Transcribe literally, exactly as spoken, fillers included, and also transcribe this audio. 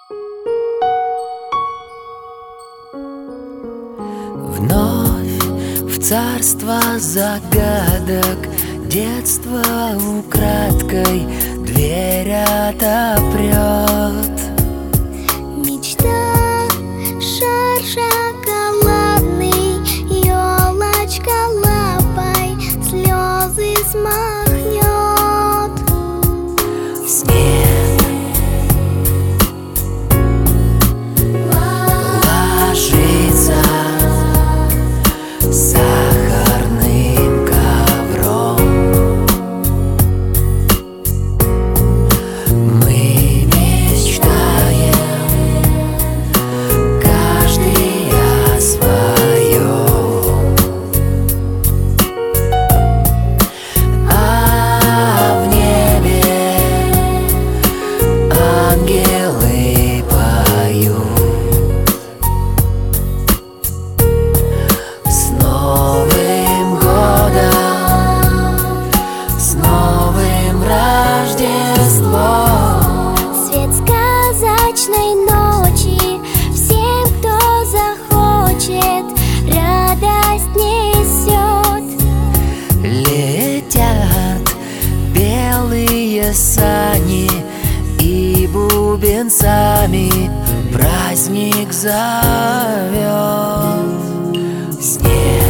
Вновь в царство загадок детство украдкой дверь отопрет. Мечта, шар шоколадный, елочка лапой слезы смахнет. Снег ложится сахарным ковром. Мы мечтаем, каждый о своем. А в небе ангелы поют. С Новым годом, с новым Рождеством. Свет сказочной ночи всем, кто захочет, радость несет. Летят белые сани и бубенцами праздник зовет. Снег